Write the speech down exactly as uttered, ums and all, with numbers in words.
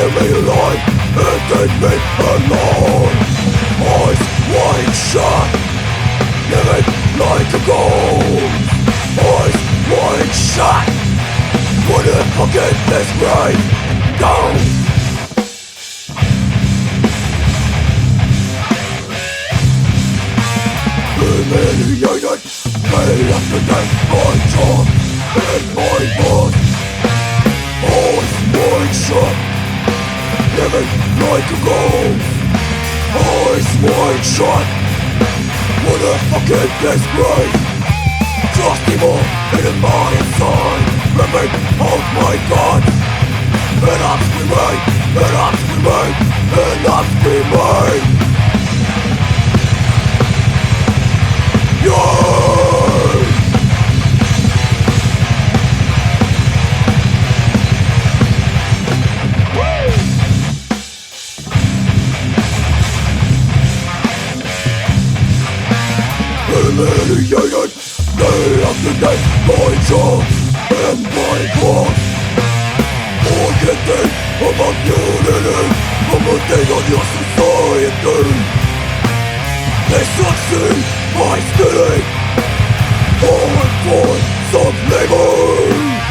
me alive and then me alone. Eyes wide shut, living like a ghost. Eyes wide shut, couldn't forget this right down. Humiliated, day after day I talk in my boss. Eyes wide shut, living like a ghost. Eyes wide shut, couldn't forget this right. Trust evil in my inside, remain of my God. And I'm screaming, and I'm screaming, and I'm screaming. Yeah! Humiliated, day after day, my job and my boss. I can think about unity, commenting on your society. They succeed by stealing all for some labor.